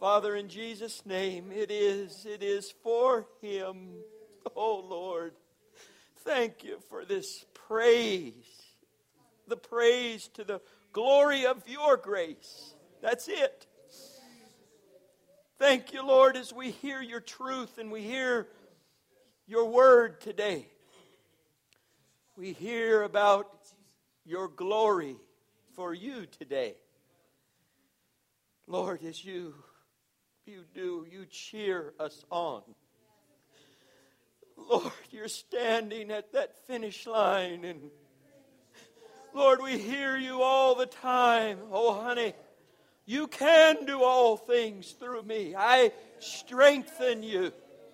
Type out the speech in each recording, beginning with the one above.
Father, in Jesus' name, it is for Him. Oh, Lord, thank you for this praise. The praise to the glory of your grace. That's it. Thank you, Lord, as we hear your truth and we hear your word today. We hear about your glory for you today. Lord, as you cheer us on. Lord, you're standing at that finish line, and Lord, we hear you all the time. Oh, honey, you can do all things through me. I strengthen you.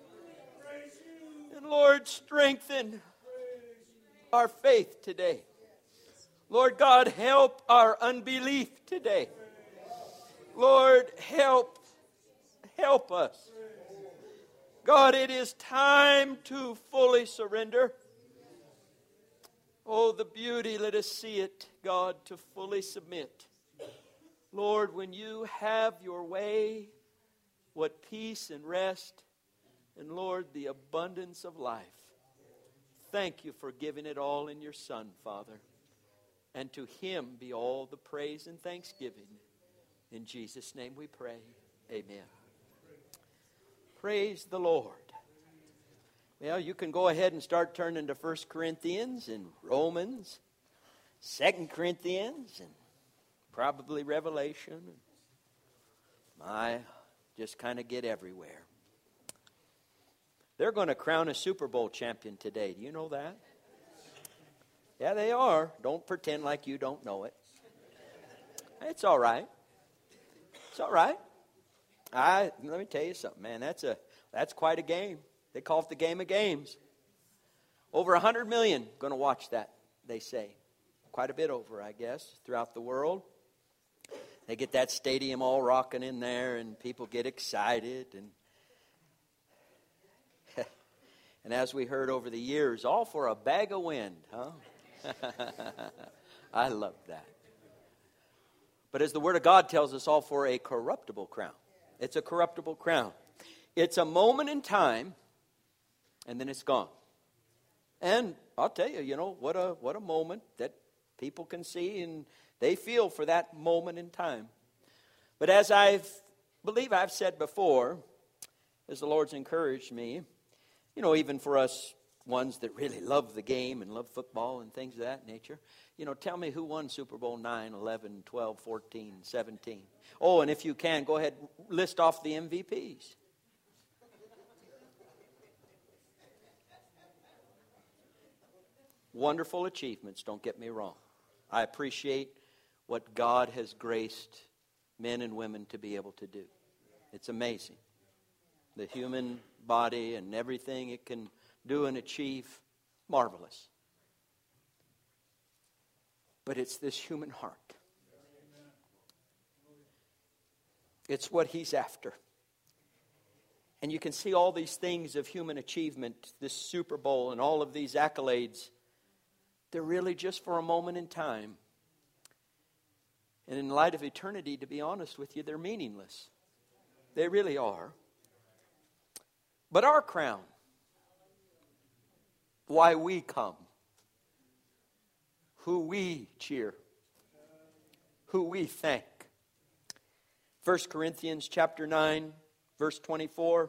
And Lord, strengthen our faith today. Lord God, help our unbelief today. Lord, help us. God, it is time to fully surrender. Oh, the beauty, let us see it, God, to fully submit. Lord, when you have your way, what peace and rest, and Lord, the abundance of life. Thank you for giving it all in your Son, Father. And to Him be all the praise and thanksgiving. In Jesus' name we pray. Amen. Praise the Lord. Well, you can go ahead and start turning to 1 Corinthians and Romans, 2 Corinthians, and probably Revelation. I just kind of get everywhere. They're going to crown a Super Bowl champion today. Do you know that? Yeah, they are. Don't pretend like you don't know it. It's all right. It's all right. Let me tell you something, man. That's quite a game. They call it the game of games. Over 100 million going to watch that, they say. Quite a bit over, I guess, throughout the world. They get that stadium all rocking in there, and people get excited. And as we heard over the years, all for a bag of wind, huh? I love that. But as the Word of God tells us, all for a corruptible crown. It's a corruptible crown. It's a moment in time, and then it's gone. And I'll tell you, what a moment that people can see and they feel for that moment in time. But as believe I've said before, as the Lord's encouraged me, even for us ones that really love the game and love football and things of that nature, tell me who won Super Bowl 9, 11, 12, 14, 17. Oh, and if you can, go ahead, list off the MVPs. Wonderful achievements, don't get me wrong. I appreciate what God has graced men and women to be able to do. It's amazing. The human body and everything it can do and achieve, marvelous. But it's this human heart. It's what He's after. And you can see all these things of human achievement, this Super Bowl and all of these accolades. They're really just for a moment in time. And in light of eternity, to be honest with you, they're meaningless. They really are. But our crown, why we come, who we cheer, who we thank. 1 Corinthians chapter 9, verse 24.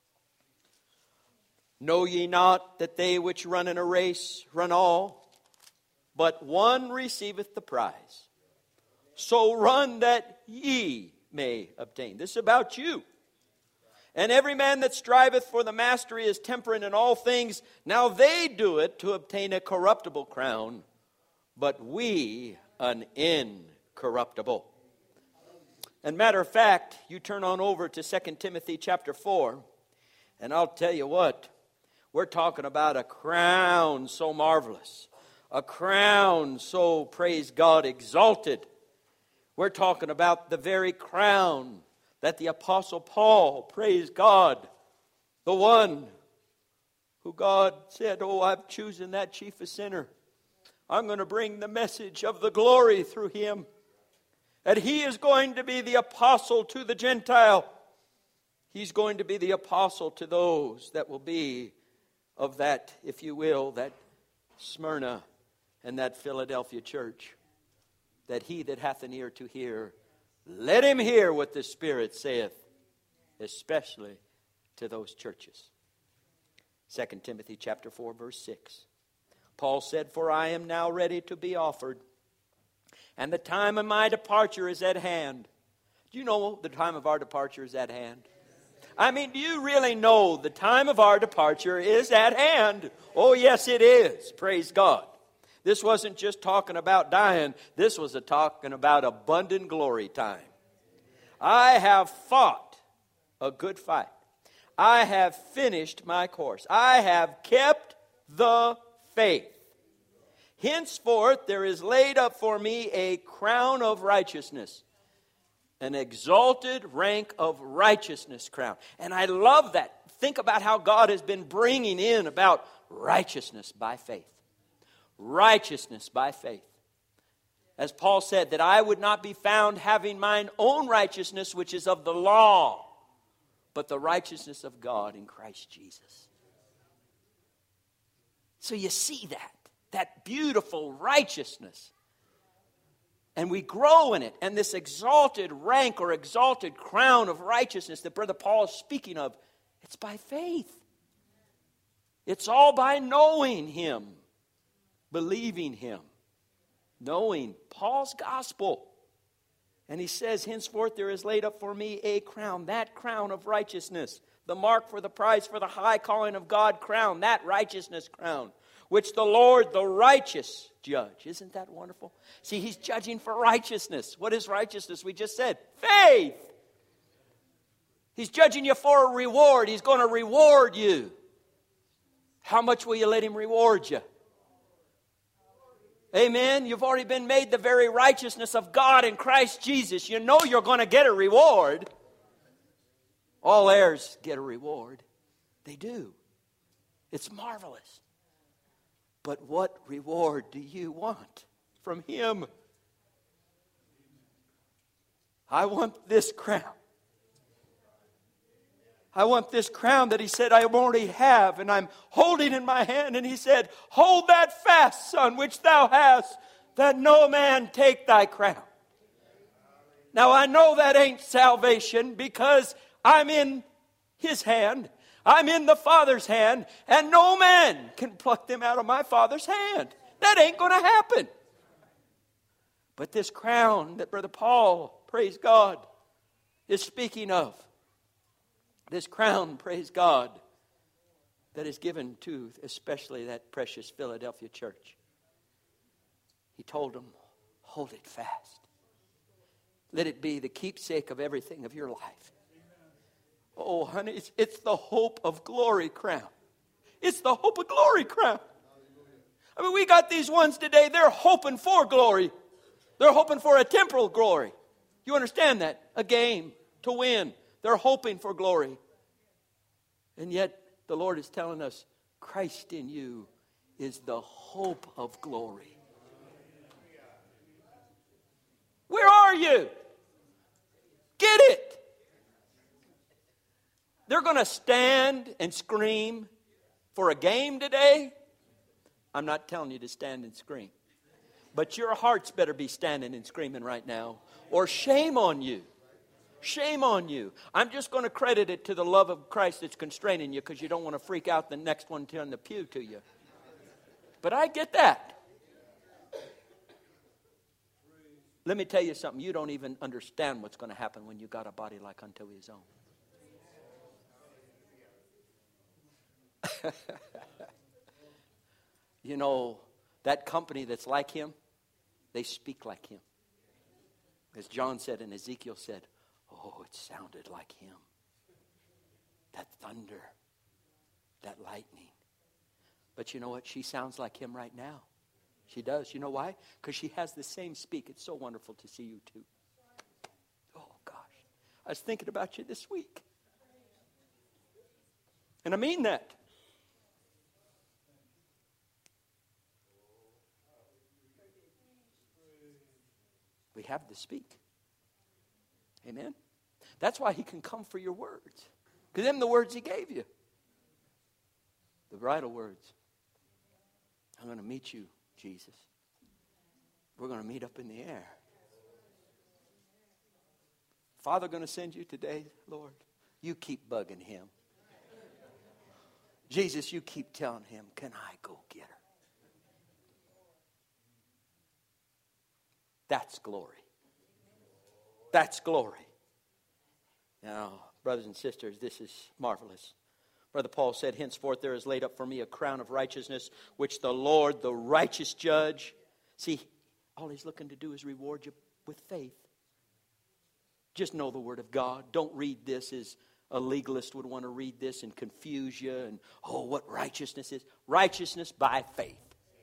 Know ye not that they which run in a race run all, but one receiveth the prize. So run that ye may obtain. This is about you. And every man that striveth for the mastery is temperate in all things. Now they do it to obtain a corruptible crown, but we an incorruptible. And matter of fact, you turn on over to 2 Timothy chapter 4, and I'll tell you what, we're talking about a crown so marvelous, a crown so, praise God, exalted. We're talking about the very crown that the Apostle Paul, praise God, the one who God said, I've chosen that chief a sinner. I'm going to bring the message of the glory through him. That he is going to be the apostle to the Gentile. He's going to be the apostle to those that will be of that, if you will, that Smyrna and that Philadelphia church. That he that hath an ear to hear, let him hear what the Spirit saith, especially to those churches. 2 Timothy chapter 4, verse 6. Paul said, for I am now ready to be offered, and the time of my departure is at hand. Do you know the time of our departure is at hand? I mean, do you really know the time of our departure is at hand? Oh, yes, it is. Praise God. This wasn't just talking about dying. This was talking about abundant glory time. I have fought a good fight. I have finished my course. I have kept the faith. Henceforth there is laid up for me a crown of righteousness. An exalted rank of righteousness crown. And I love that. Think about how God has been bringing in about righteousness by faith. Righteousness by faith. As Paul said, that I would not be found having mine own righteousness, which is of the law, but the righteousness of God in Christ Jesus. So you see that beautiful righteousness. And we grow in it. And this exalted rank or exalted crown of righteousness that Brother Paul is speaking of, it's by faith. It's all by knowing Him. Believing Him, knowing Paul's gospel. And he says, henceforth there is laid up for me a crown, that crown of righteousness, the mark for the prize for the high calling of God crown, that righteousness crown, which the Lord, the righteous judge. Isn't that wonderful? See, He's judging for righteousness. What is righteousness? We just said, faith. He's judging you for a reward. He's going to reward you. How much will you let Him reward you? Amen. You've already been made the very righteousness of God in Christ Jesus. You know you're going to get a reward. All heirs get a reward. They do. It's marvelous. But what reward do you want from Him? I want this crown. I want this crown that He said I already have, and I'm holding in my hand. And He said, hold that fast, son, which thou hast, that no man take thy crown. Now I know that ain't salvation, because I'm in His hand. I'm in the Father's hand, and no man can pluck them out of my Father's hand. That ain't going to happen. But this crown that Brother Paul, praise God, is speaking of, this crown, praise God, that is given to especially that precious Philadelphia church. He told them, hold it fast. Let it be the keepsake of everything of your life. Oh, honey, it's the hope of glory crown. It's the hope of glory crown. I mean, we got these ones today, they're hoping for glory. They're hoping for a temporal glory. You understand that? A game to win. They're hoping for glory. And yet, the Lord is telling us, Christ in you is the hope of glory. Where are you? Get it. They're going to stand and scream for a game today. I'm not telling you to stand and scream. But your hearts better be standing and screaming right now, or shame on you. Shame on you. I'm just going to credit it to the love of Christ that's constraining you, because you don't want to freak out the next one turn the pew to you. But I get that. Let me tell you something. You don't even understand what's going to happen when you got a body like unto His own. You know, that company that's like Him, they speak like Him. As John said and Ezekiel said, oh, it sounded like Him. That thunder, that lightning. But you know what? She sounds like Him right now. She does. You know why? Because she has the same speak. It's so wonderful to see you too. Oh, gosh. I was thinking about you this week. And I mean that. We have to speak. Amen? That's why He can come for your words. Because them the words he gave you. The bridal words. I'm going to meet you, Jesus. We're going to meet up in the air. Father going to send you today, Lord. You keep bugging him. Jesus, you keep telling him, can I go get her? That's glory. That's glory. Now, brothers and sisters, this is marvelous. Brother Paul said, henceforth there is laid up for me a crown of righteousness, which the Lord, the righteous judge. See, all he's looking to do is reward you with faith. Just know the Word of God. Don't read this as a legalist would want to read this and confuse you. And, oh, what righteousness is. Righteousness by faith.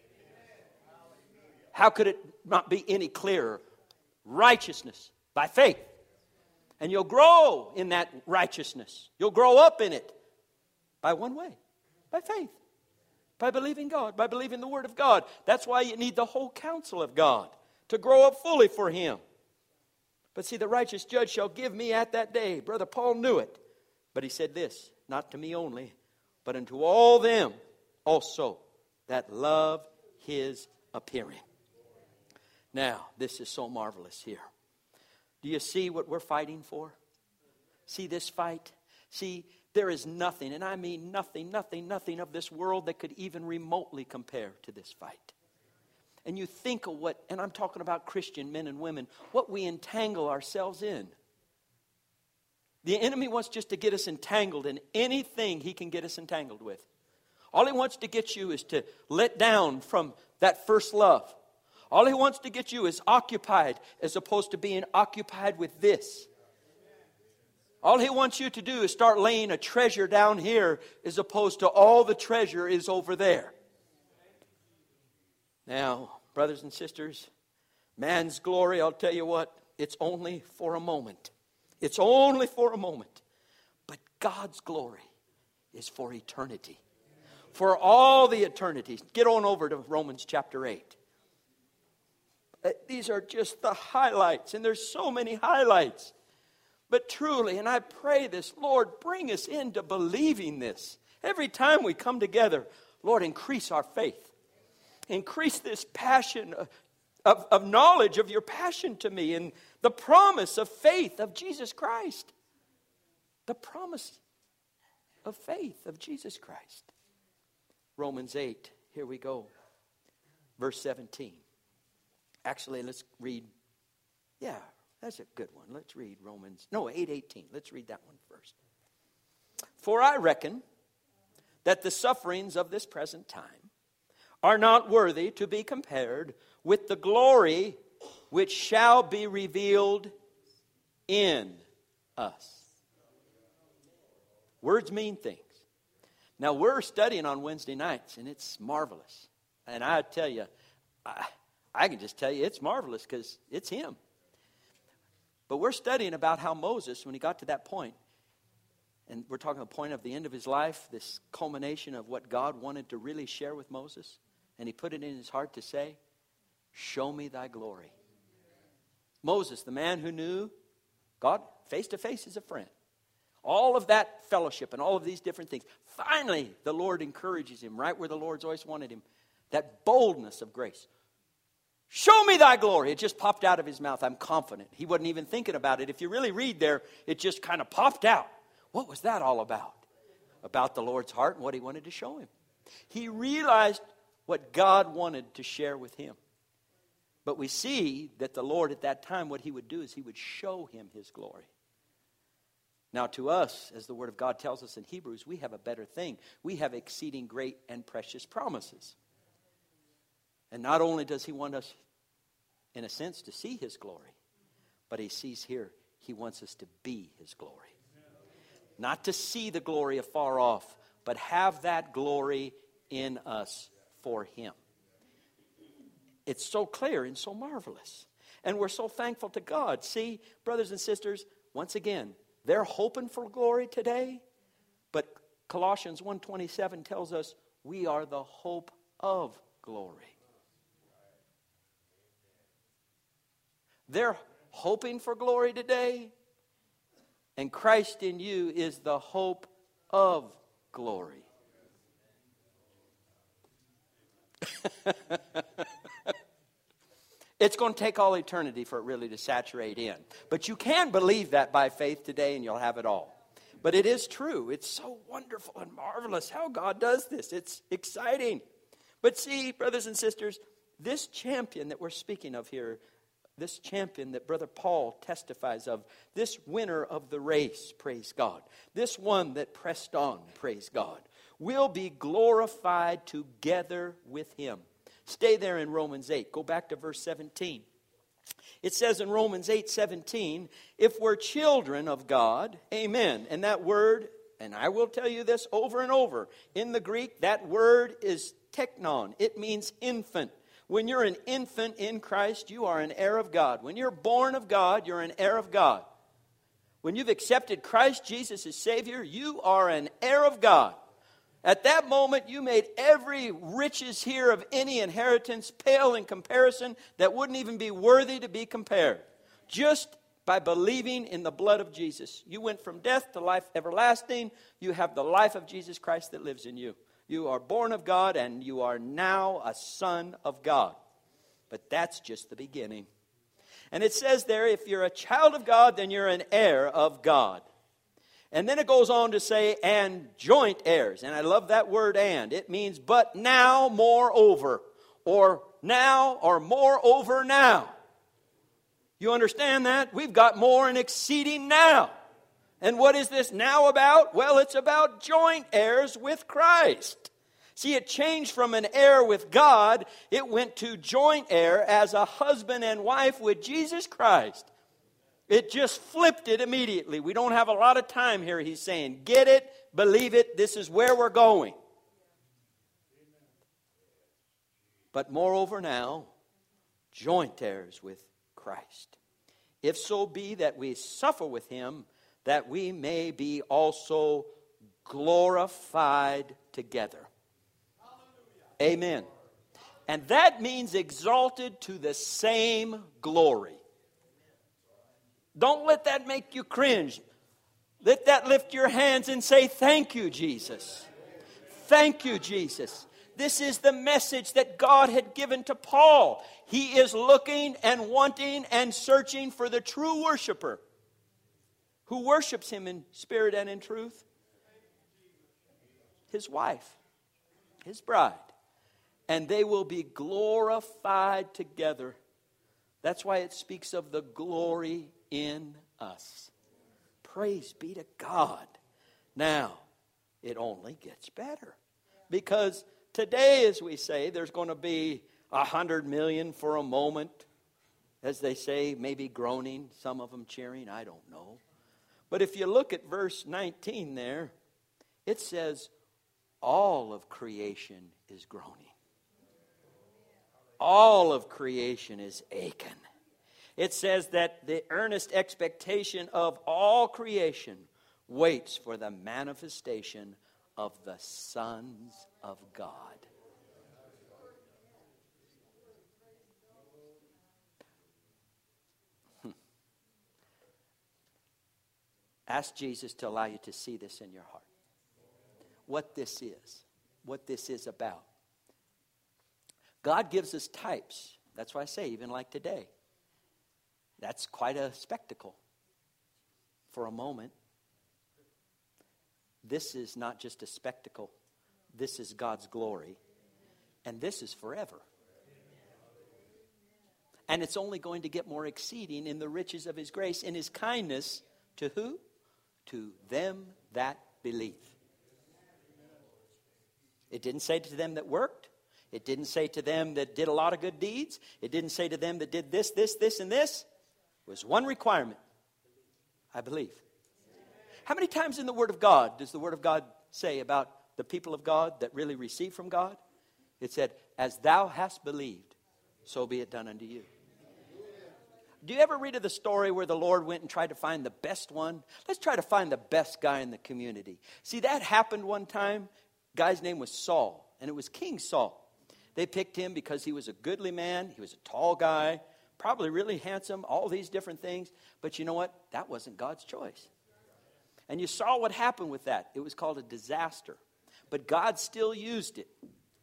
How could it not be any clearer? Righteousness by faith. And you'll grow in that righteousness. You'll grow up in it. By one way. By faith. By believing God. By believing the Word of God. That's why you need the whole counsel of God. To grow up fully for Him. But see, the righteous judge shall give me at that day. Brother Paul knew it. But he said this. Not to me only. But unto all them also that love His appearing. Now, this is so marvelous here. Do you see what we're fighting for? See this fight? See, there is nothing, and I mean nothing of this world that could even remotely compare to this fight. And you think of what, and I'm talking about Christian men and women, what we entangle ourselves in. The enemy wants just to get us entangled in anything he can get us entangled with. All he wants to get you is to let down from that first love. All he wants to get you is occupied as opposed to being occupied with this. All he wants you to do is start laying a treasure down here as opposed to all the treasure is over there. Now, brothers and sisters, man's glory, I'll tell you what, it's only for a moment. It's only for a moment. But God's glory is for eternity. For all the eternities. Get on over to Romans chapter 8. These are just the highlights, and there's so many highlights. But truly, and I pray this, Lord, bring us into believing this. Every time we come together, Lord, increase our faith. Increase this passion of knowledge of your passion to me and the promise of faith of Jesus Christ. The promise of faith of Jesus Christ. Romans 8, here we go. Verse 17. Actually, let's read. Yeah, that's a good one. Let's read Romans. No, 8:18. Let's read that one first. For I reckon that the sufferings of this present time are not worthy to be compared with the glory which shall be revealed in us. Words mean things. Now, we're studying on Wednesday nights, and it's marvelous. And I tell you, I can just tell you it's marvelous because it's him. But we're studying about how Moses, when he got to that point, and we're talking the point of the end of his life, this culmination of what God wanted to really share with Moses, and he put it in his heart to say, show me thy glory. Moses, the man who knew God face to face as a friend. All of that fellowship and all of these different things. Finally, the Lord encourages him right where the Lord's always wanted him. That boldness of grace. Show me thy glory. It just popped out of his mouth. I'm confident. He wasn't even thinking about it. If you really read there, it just kind of popped out. What was that all about? About the Lord's heart and what he wanted to show him. He realized what God wanted to share with him. But we see that the Lord at that time, what he would do is he would show him his glory. Now to us, as the Word of God tells us in Hebrews, we have a better thing. We have exceeding great and precious promises. And not only does he want us, in a sense, to see his glory, but he sees here, he wants us to be his glory. Not to see the glory afar off, but have that glory in us for him. It's so clear and so marvelous. And we're so thankful to God. See, brothers and sisters, once again, they're hoping for glory today, but Colossians 1:27 tells us we are the hope of glory. They're hoping for glory today, And Christ in you is the hope of glory. It's going to take all eternity for it really to saturate in. But you can believe that by faith today and you'll have it all. But it is true. It's so wonderful and marvelous how God does this. It's exciting. But see, brothers and sisters, this champion that we're speaking of here, this champion that Brother Paul testifies of, this winner of the race, praise God, this one that pressed on, praise God, will be glorified together with him. Stay there in Romans 8. Go back to verse 17. It says in Romans 8:17, if we're children of God, amen. And that word, and I will tell you this over and over, in the Greek, that word is teknon. It means infant. When you're an infant in Christ, you are an heir of God. When you're born of God, you're an heir of God. When you've accepted Christ Jesus as Savior, you are an heir of God. At that moment, you made every riches here of any inheritance pale in comparison that wouldn't even be worthy to be compared. Just by believing in the blood of Jesus. You went from death to life everlasting. You have the life of Jesus Christ that lives in you. You are born of God and you are now a son of God. But that's just the beginning. And it says there, if you're a child of God, then you're an heir of God. And then it goes on to say, and joint heirs. And I love that word and. It means, but now moreover. Or now or moreover now. You understand that? We've got more and exceeding now. And what is this now about? Well, it's about joint heirs with Christ. See, it changed from an heir with God. It went to joint heir as a husband and wife with Jesus Christ. It just flipped it immediately. We don't have a lot of time here, he's saying. Get it, believe it, this is where we're going. But moreover now, joint heirs with Christ. If so be that we suffer with him, that we may be also glorified together. Amen. And that means exalted to the same glory. Don't let that make you cringe. Let that lift your hands and say, thank you, Jesus. Thank you, Jesus. This is the message that God had given to Paul. He is looking and wanting and searching for the true worshiper who worships him in spirit and in truth. His wife, his bride. And they will be glorified together. That's why it speaks of the glory in us. Praise be to God. Now, it only gets better. Because today, as we say, there's going to be 100 million for a moment. As they say, maybe groaning, some of them cheering, I don't know. But if you look at verse 19 there, it says, all of creation is groaning. All of creation is aching. It says that the earnest expectation of all creation waits for the manifestation of the sons of God. Ask Jesus to allow you to see this in your heart. What this is about. God gives us types. That's why I say, even like today. That's quite a spectacle for a moment. This is not just a spectacle. This is God's glory. And this is forever. And it's only going to get more exceeding in the riches of his grace, in his kindness to who? To them that believe. It didn't say to them that worked. It didn't say to them that did a lot of good deeds. It didn't say to them that did this, this, this, and this. It was one requirement. I believe. How many times in the Word of God does the Word of God say about the people of God that really receive from God? It said, as thou hast believed, so be it done unto you. Do you ever read of the story where the Lord went and tried to find the best one? Let's try to find the best guy in the community. See, that happened one time. Guy's name was Saul, and it was King Saul. They picked him because he was a goodly man. He was a tall guy, probably really handsome, all these different things. But you know what? That wasn't God's choice. And you saw what happened with that. It was called a disaster. But God still used it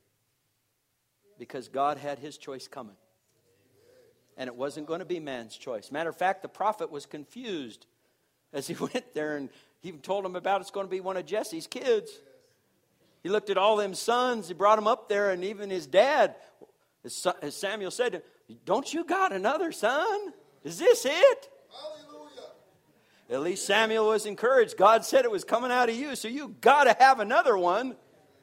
because God had his choice coming. And it wasn't going to be man's choice. Matter of fact, the prophet was confused as he went there, and he told him about it's going to be one of Jesse's kids. He looked at all them sons. He brought them up there, and even his dad, as Samuel said, don't you got another son? Is this it? Hallelujah. At least Samuel was encouraged. God said it was coming out of you, so you got to have another one.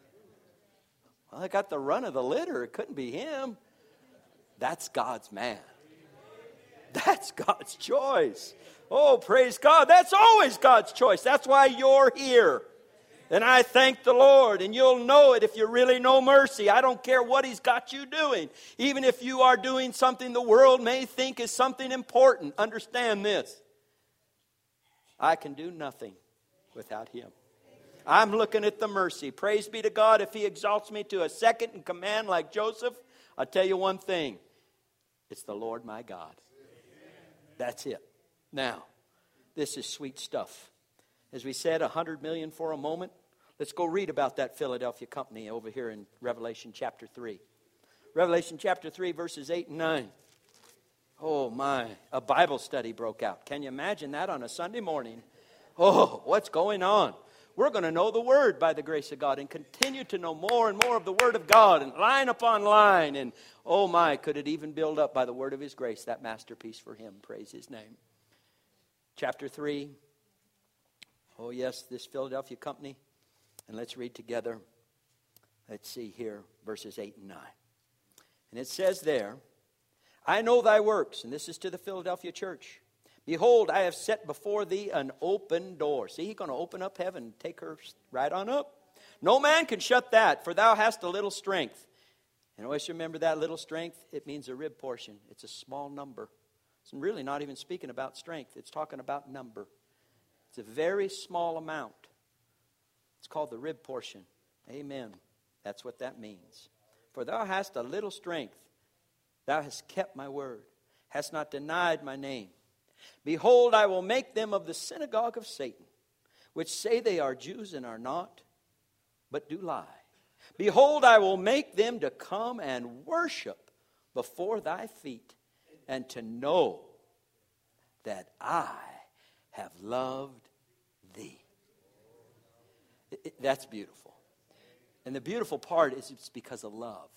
Well, I got the run of the litter. It couldn't be him. That's God's man. That's God's choice. Oh, praise God. That's always God's choice. That's why you're here. And I thank the Lord. And you'll know it if you really know mercy. I don't care what he's got you doing. Even if you are doing something the world may think is something important. Understand this. I can do nothing without him. I'm looking at the mercy. Praise be to God. If he exalts me to a second in command like Joseph, I'll tell you one thing. It's the Lord my God. That's it. Now, this is sweet stuff. As we said, 100 million for a moment. Let's go read about that Philadelphia company over here in Revelation chapter 3. Revelation chapter 3, verses 8 and 9. Oh my, a Bible study broke out. Can you imagine that on a Sunday morning? Oh, what's going on? We're going to know the Word by the grace of God and continue to know more and more of the Word of God and line upon line. And oh my, could it even build up by the word of his grace, that masterpiece for him. Praise his name. Chapter 3. Oh yes, this Philadelphia company. And let's read together. Let's see here, verses 8 and 9. And it says there, I know thy works, and this is to the Philadelphia church. Behold, I have set before thee an open door. See, he's going to open up heaven and take her right on up. No man can shut that, for thou hast a little strength. And always remember that little strength, it means a rib portion. It's a small number. It's really not even speaking about strength. It's talking about number. It's a very small amount. It's called the rib portion. Amen. That's what that means. For thou hast a little strength. Thou hast kept my word. Hast not denied my name. Behold, I will make them of the synagogue of Satan, which say they are Jews and are not, but do lie. Behold, I will make them to come and worship before thy feet, and to know that I have loved thee. That's beautiful. And the beautiful part is it's because of love.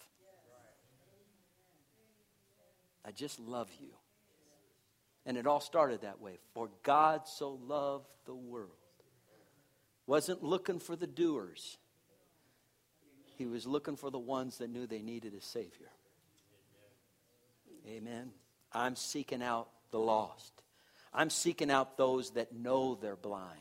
I just love you. And it all started that way. For God so loved the world. Wasn't looking for the doers. He was looking for the ones that knew they needed a Savior. Amen. I'm seeking out the lost. I'm seeking out those that know they're blind.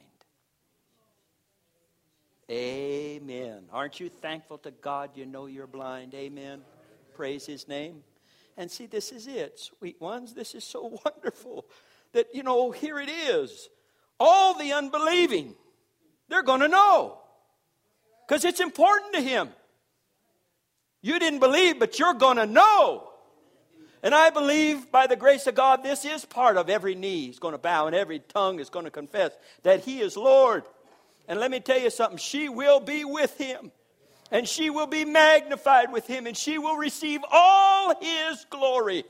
Amen. Aren't you thankful to God you know you're blind? Amen. Praise his name. And see, this is it, sweet ones. This is so wonderful that, here it is. All the unbelieving, they're going to know. Because it's important to him. You didn't believe, but you're going to know. And I believe by the grace of God, this is part of every knee is going to bow and every tongue is going to confess that he is Lord. And let me tell you something, she will be with him. And she will be magnified with him. And she will receive all his glory.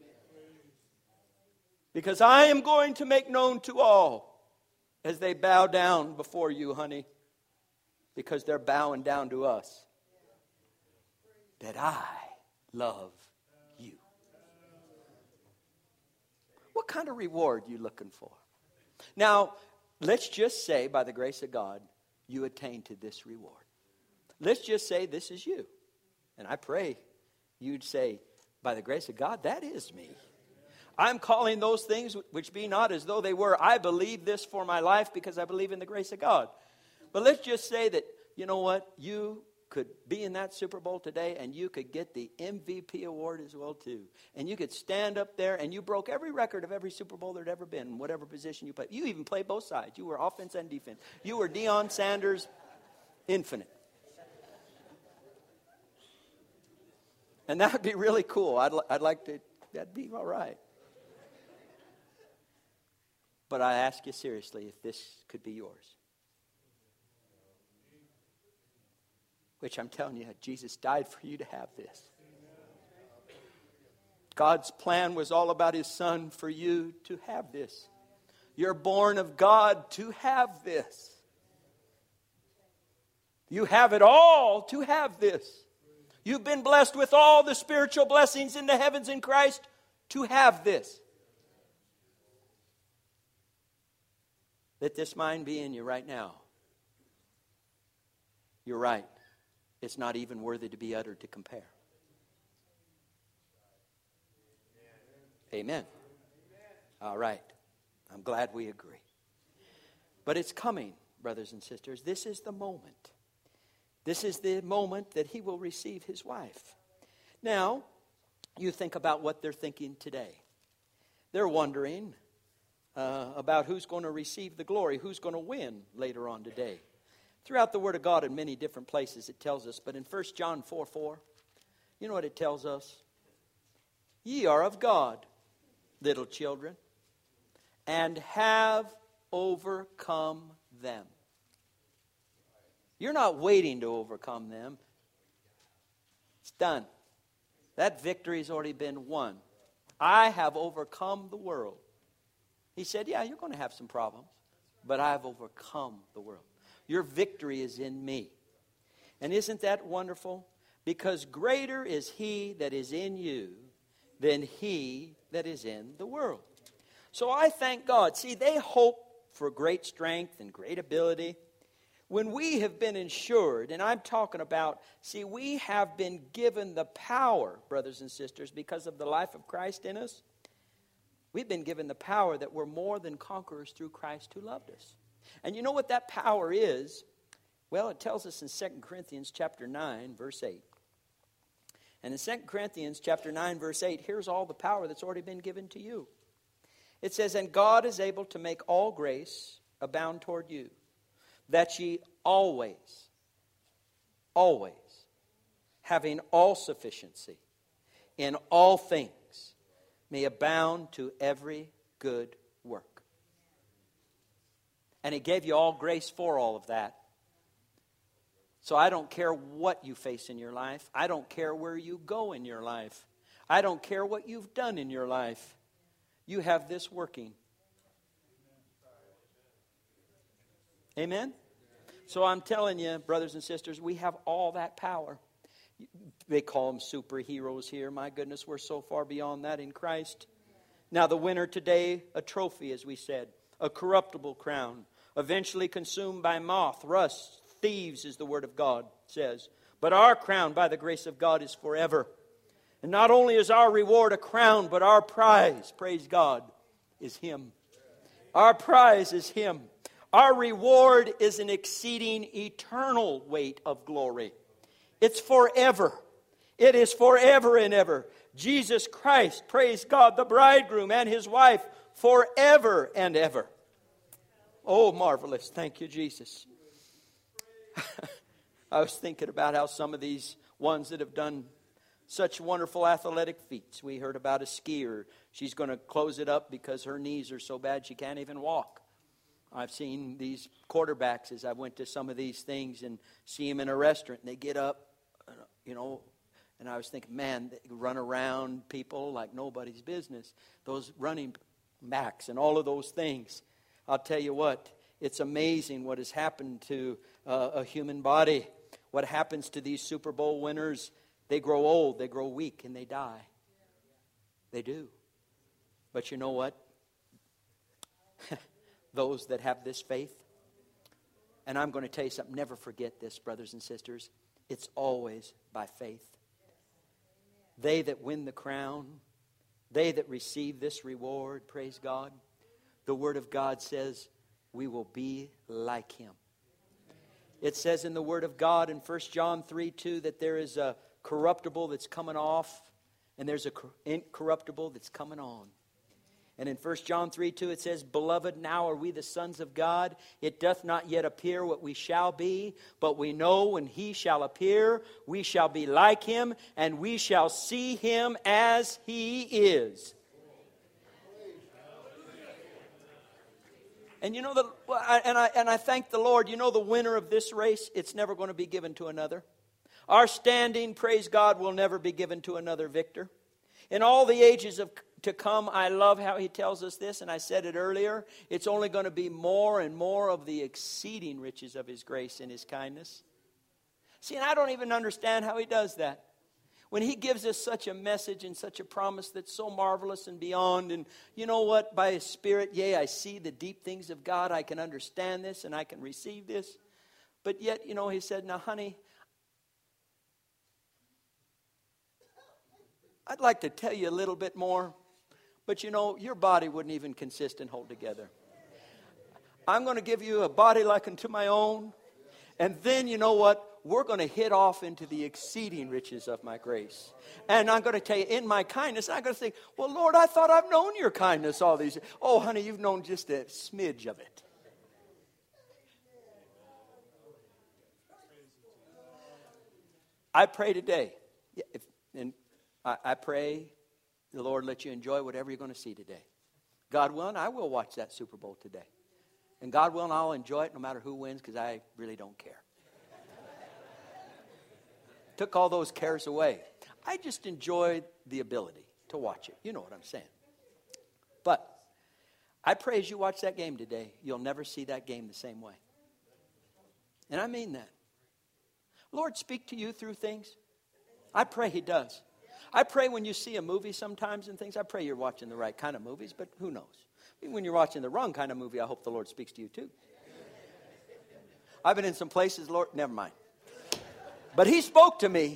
Because I am going to make known to all as they bow down before you, honey. Because they're bowing down to us. That I love you. What kind of reward are you looking for? Now, let's just say, by the grace of God, you attain to this reward. Let's just say this is you. And I pray you'd say, by the grace of God, that is me. I'm calling those things which be not as though they were. I believe this for my life because I believe in the grace of God. But let's just say that, you know what, you could be in that Super Bowl today and you could get the MVP award as well too. And you could stand up there and you broke every record of every Super Bowl there'd ever been, whatever position you played. You even played both sides. You were offense and defense. You were Deion Sanders, infinite. And that would be really cool. I'd like to, that'd be all right. But I ask you seriously if this could be yours. Which I'm telling you, Jesus died for you to have this. God's plan was all about His Son for you to have this. You're born of God to have this. You have it all to have this. You've been blessed with all the spiritual blessings in the heavens in Christ to have this. Let this mind be in you right now. You're right. It's not even worthy to be uttered to compare. Amen. All right. I'm glad we agree. But it's coming, brothers and sisters. This is the moment. This is the moment that he will receive his wife. Now, you think about what they're thinking today. They're wondering about who's going to receive the glory, who's going to win later on today. Throughout the Word of God in many different places it tells us, but in 1 John 4:4, you know what it tells us? Ye are of God, little children, and have overcome them. You're not waiting to overcome them. It's done. That victory's already been won. I have overcome the world. He said, yeah, you're going to have some problems, but I've overcome the world. Your victory is in me. And isn't that wonderful? Because greater is He that is in you than he that is in the world. So I thank God. See, they hope for great strength and great ability. When we have been ensured, and I'm talking about, see, we have been given the power, brothers and sisters, because of the life of Christ in us. We've been given the power that we're more than conquerors through Christ who loved us. And you know what that power is? Well, it tells us in 2 Corinthians chapter 9, verse 8. And in 2 Corinthians chapter 9, verse 8, here's all the power that's already been given to you. It says, and God is able to make all grace abound toward you, that ye always, having all sufficiency in all things, may abound to every good work. And He gave you all grace for all of that. So I don't care what you face in your life. I don't care where you go in your life. I don't care what you've done in your life. You have this working. Amen? So I'm telling you, brothers and sisters, we have all that power. They call them superheroes here. My goodness, we're so far beyond that in Christ. Now the winner today, a trophy, as we said, a corruptible crown, eventually consumed by moth, rust, thieves, is the Word of God says. But our crown, by the grace of God, is forever. And not only is our reward a crown, but our prize, praise God, is Him. Our prize is Him. Our reward is an exceeding eternal weight of glory. It's forever. It is forever and ever. Jesus Christ, praise God, the bridegroom and His wife, forever and ever. Oh, marvelous. Thank you, Jesus. I was thinking about how some of these ones that have done such wonderful athletic feats. We heard about a skier. She's going to close it up because her knees are so bad she can't even walk. I've seen these quarterbacks as I went to some of these things and see them in a restaurant. And they get up, and I was thinking, man, they run around people like nobody's business. Those running backs and all of those things. I'll tell you what, it's amazing what has happened to a human body. What happens to these Super Bowl winners? They grow old, they grow weak, and they die. They do. But you know what? Those that have this faith, and I'm going to tell you something, never forget this, brothers and sisters. It's always by faith. They that win the crown, they that receive this reward, praise God, the Word of God says, we will be like Him. It says in the Word of God in 1 John 3:2 that there is a corruptible that's coming off, and there's a incorruptible that's coming on. And in 1 John 3:2 it says, beloved, now are we the sons of God. It doth not yet appear what we shall be, but we know when He shall appear, we shall be like Him, and we shall see Him as He is. And you know, I thank the Lord, you know the winner of this race, it's never going to be given to another. Our standing, praise God, will never be given to another victor. In all the ages to come, I love how he tells us this, and I said it earlier, it's only going to be more and more of the exceeding riches of his grace and his kindness. See, and I don't even understand how he does that. When he gives us such a message and such a promise that's so marvelous and beyond, and you know what, by his Spirit, yea, I see the deep things of God, I can understand this and I can receive this. But yet, you know, he said, now honey, I'd like to tell you a little bit more, but you know, your body wouldn't even consist and hold together. I'm going to give you a body like unto my own, and then you know what? We're going to hit off into the exceeding riches of my grace. And I'm going to tell you, in my kindness, I'm going to think, well, Lord, I thought I've known your kindness all these years. Oh, honey, you've known just a smidge of it. I pray today, I pray the Lord let you enjoy whatever you're going to see today. God willing, I will watch that Super Bowl today. And God willing, I'll enjoy it no matter who wins, because I really don't care. Took all those cares away. I just enjoyed the ability to watch it. You know what I'm saying. But I pray as you watch that game today, you'll never see that game the same way. And I mean that. Lord, speak to you through things. I pray he does. I pray when you see a movie sometimes and things, I pray you're watching the right kind of movies, but who knows? When you're watching the wrong kind of movie, I hope the Lord speaks to you too. I've been in some places, Lord, never mind. But he spoke to me.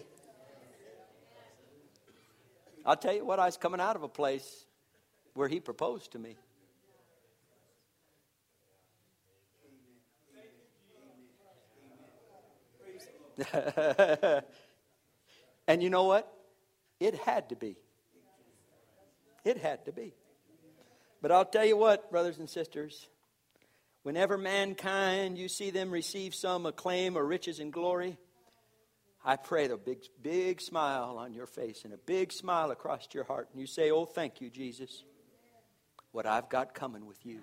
I'll tell you what, I was coming out of a place where he proposed to me. And you know what? It had to be. It had to be. But I'll tell you what, brothers and sisters, whenever mankind, you see them receive some acclaim or riches and glory, I pray the big smile on your face and a big smile across your heart. And you say, oh, thank you, Jesus, what I've got coming with you.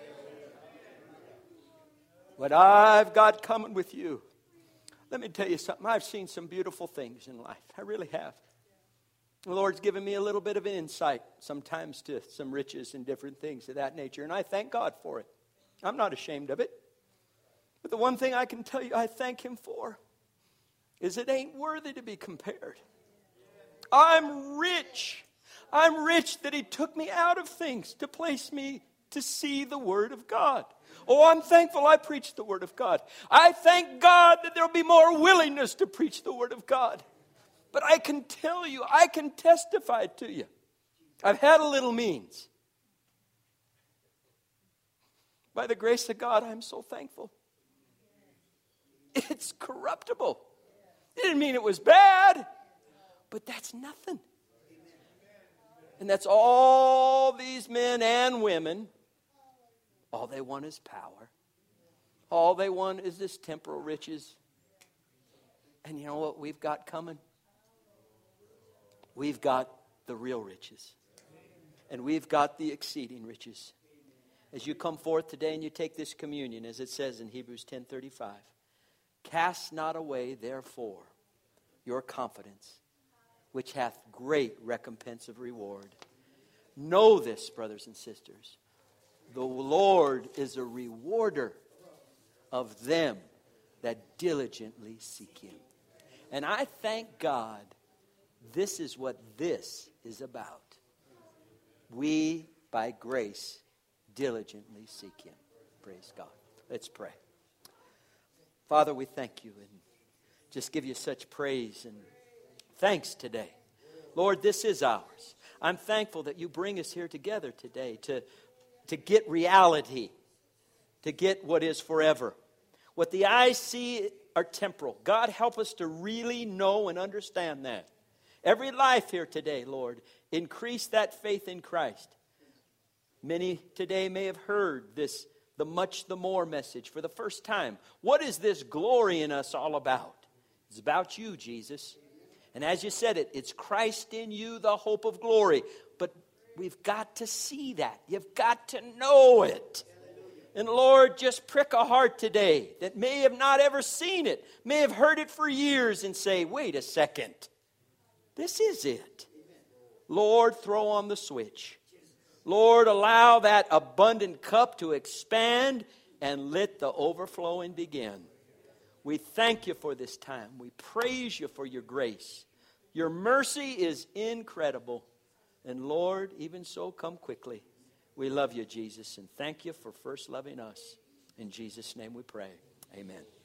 What I've got coming with you. Let me tell you something. I've seen some beautiful things in life. I really have. The Lord's given me a little bit of an insight sometimes to some riches and different things of that nature. And I thank God for it. I'm not ashamed of it. But the one thing I can tell you I thank him for is it ain't worthy to be compared. I'm rich. I'm rich that he took me out of things to place me to see the Word of God. Oh, I'm thankful I preach the Word of God. I thank God that there'll be more willingness to preach the Word of God. But I can tell you, I can testify to you. I've had a little means. By the grace of God, I'm so thankful. It's corruptible. It didn't mean it was bad, but that's nothing. And that's all these men and women, all they want is power. All they want is this temporal riches. And you know what we've got coming? We've got the real riches. And we've got the exceeding riches. As you come forth today and you take this communion, as it says in Hebrews 10:35, cast not away, therefore, your confidence, which hath great recompense of reward. Know this, brothers and sisters. The Lord is a rewarder of them that diligently seek him. And I thank God this is what this is about. We, by grace, diligently seek him. Praise God. Let's pray. Father, we thank you and just give you such praise and thanks today. Lord, this is ours. I'm thankful that you bring us here together today to get reality, to get what is forever. What the eyes see are temporal. God, help us to really know and understand that. Every life here today, Lord, increase that faith in Christ. Many today may have heard this, the much the more message for the first time. What is this glory in us all about? It's about you, Jesus. And as you said it, it's Christ in you, the hope of glory. But we've got to see that. You've got to know it. And Lord, just prick a heart today that may have not ever seen it, may have heard it for years and say, wait a second, this is it. Lord, throw on the switch. Lord, allow that abundant cup to expand and let the overflowing begin. We thank you for this time. We praise you for your grace. Your mercy is incredible. And Lord, even so, come quickly. We love you, Jesus, and thank you for first loving us. In Jesus' name we pray. Amen.